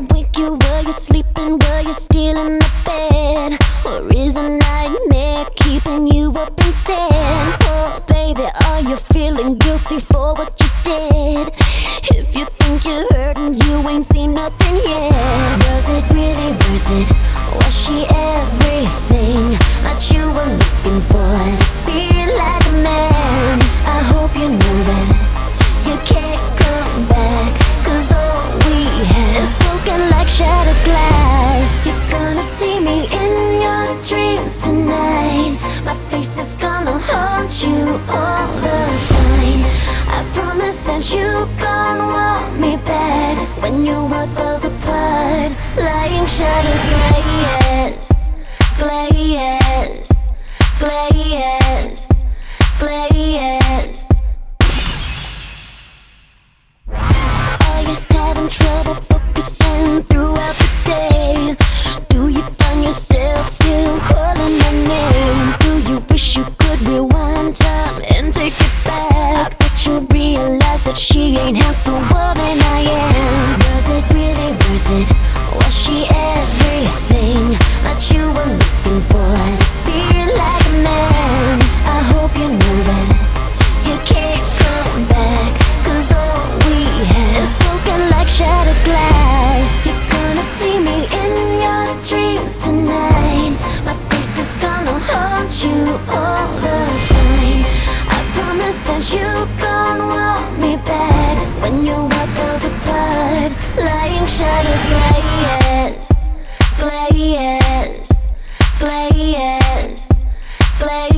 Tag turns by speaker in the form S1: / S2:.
S1: wake you while you're sleeping, while you're still in the bed? Or is a nightmare keeping you up instead? Oh baby, are you feeling guilty for what you did? If you think you're hurting, you ain't seen nothing yet. Was it really worth it? Was she everything that you were looking for? To feel like a man, I hope you know that you can't come back, 'cause all we have is broken like shattered glass. You're gonna see me in your dreams tonight. My face is gonna haunt you all the time. I promise that you gon' want me back when your world falls apart, lying shattered glass, glass, glass, glass. Are you having trouble focusing throughout the day? Do you find yourself still calling my name? Do you wish you could rewind time and take it back? I bet you realize that she ain't half the woman I am. Was it really worth it? Was she everything that you were looking for? To feel like a man, I hope you know that you can't come back, 'cause all we have is broken like shattered glass. You're gonna see me in your dreams tonight. My face is gonna haunt you all the time. I promise that you gon' want me back when your world falls apart, lying shattered glass, glass, glass, glass.